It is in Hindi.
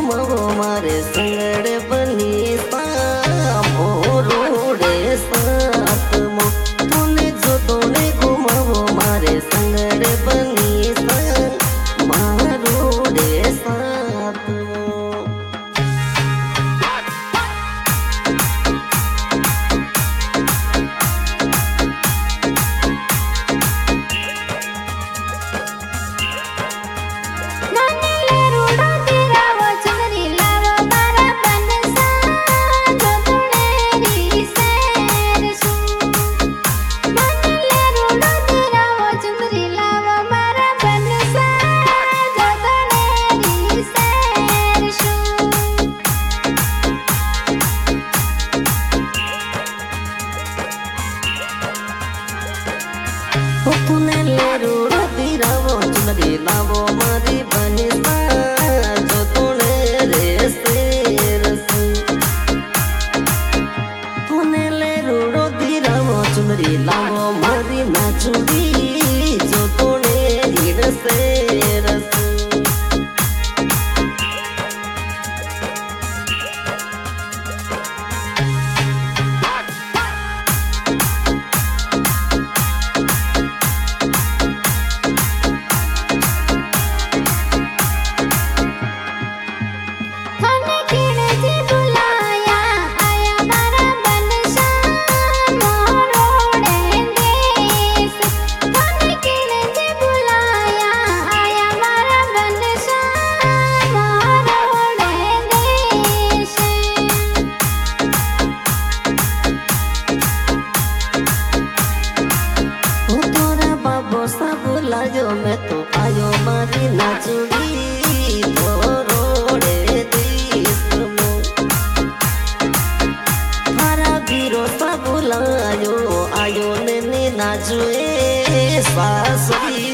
घुमावो मारे संगड़े बनी मोरोड़े साथ मो तूने जो तोने घुमावो मारे संगड़े बनी मारोड़े साथ तूने ले रूड़ा दिरावो चुनरी लावो मारी बनिसा जो तूने रे सेरस तूने ले रूड़ो दिरावो चुनरी लावो मारी नाचुड़ी जो तूने रे सेरस बुलायो मैं तो आयो मारी नाचुड़ी मोरोड़े देश में थारा बीरो सा बुलायो आयो ने नाचुए सासुरी